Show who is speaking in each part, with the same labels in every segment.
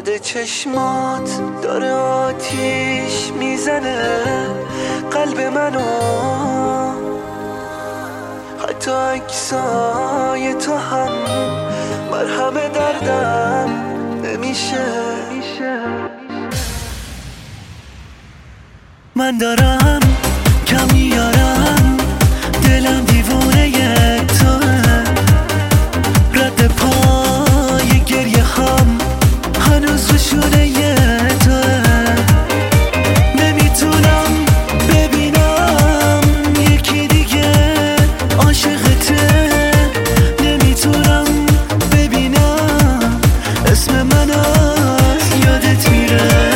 Speaker 1: یاد چشمات داره آتیش میزنه قلب منو، حتی عکسای تو هم مرهم دردم نمیشه. من دارم کم میارم، دلم دیوونه توه، رد پای گریه هم هنوز روشونه توه. نمیتونم ببینم یکی دیگه عاشقته، نمیتونم ببینم اسم من از یادت میره.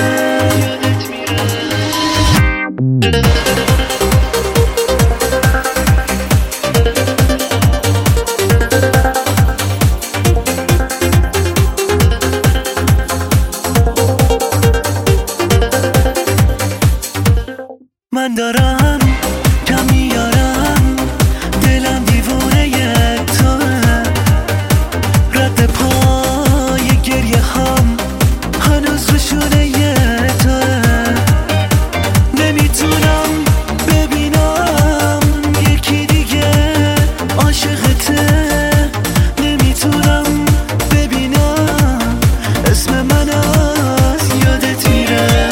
Speaker 1: من دارم کم میارم، دلم دیوونه توه، رد پای گریه هم هنوز روشونه توه. نمیتونم ببینم یکی دیگه عاشقته، نمیتونم ببینم اسم من از یادت میره.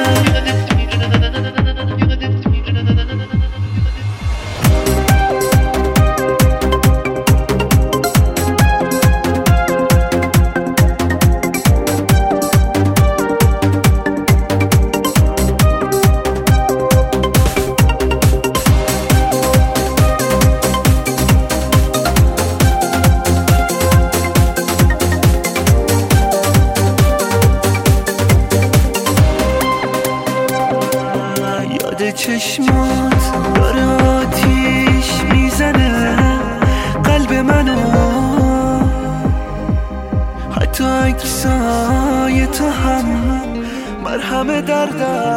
Speaker 1: چشمات داره آتیش میزنه قلب منو، حتی عکسای تو هم مرهم دردم